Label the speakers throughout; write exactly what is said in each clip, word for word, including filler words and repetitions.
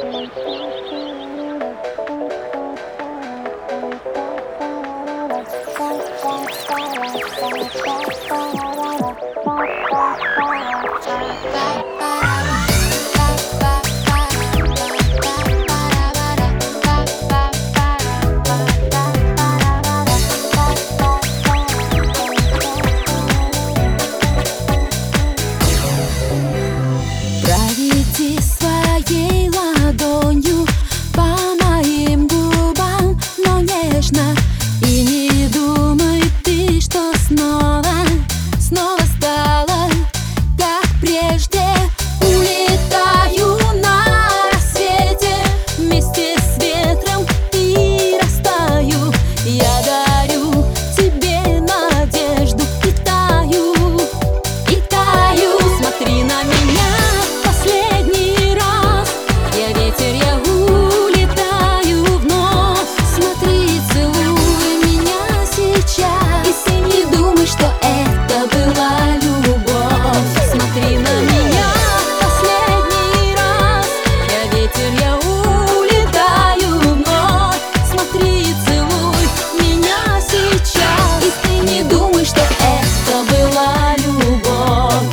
Speaker 1: Проведи своей ладонью по моим губам, но нежно. И не думай ты, что снова, снова стала как прежде. Улетаю на рассвете вместе с ветром и растаю. Я дарю тебе надежду и таю, и таю. Смотри на меня последний раз, я ветер, я улетаю вновь. Смотри, целуй меня сейчас, и ты не думай, что это была любовь. Смотри на меня последний раз, я ветер, я улетаю вновь. Смотри, целуй меня сейчас, и ты не думай, что это была любовь.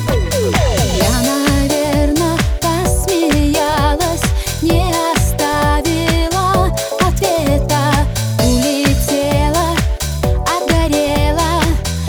Speaker 1: Я, наверно, посмеялась, не оставила ответа. Улетела, отгорела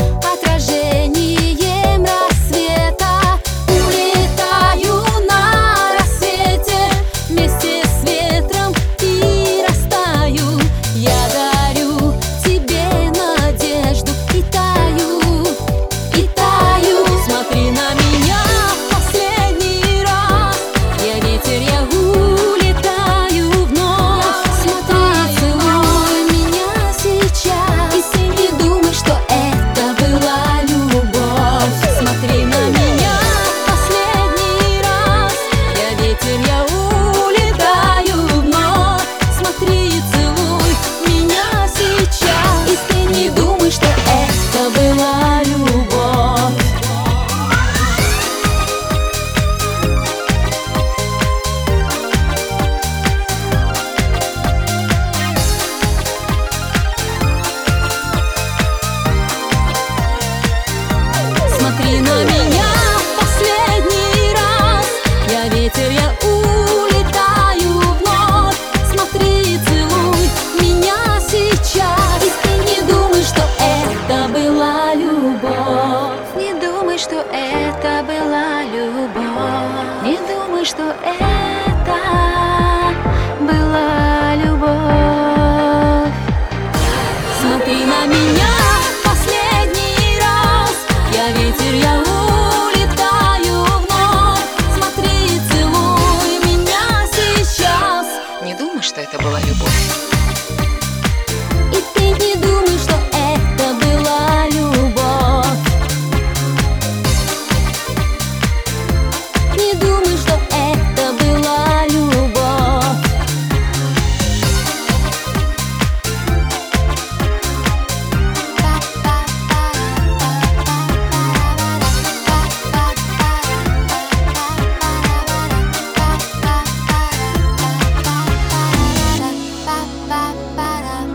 Speaker 1: отражением рассвета. Улетаю на рассвете вместе с ветром и растаю. Я дарю тебе надежду и таю, и таю. Смотри на меня последний раз, я ветер, я улетаю вновь. Смотри, целуй меня сейчас, и ты не думай, что это была любовь. Смотри на меня последний раз, я ветер, я улетаю вновь. Смотри, целуй меня сейчас, и ты не думай, что это была любовь. Смотри на меня последний раз, я ветер, я улетаю вновь. Смотри, целуй меня сейчас, и ты не думай, что это была любовь. Не думай, что это была любовь. Не думай, что это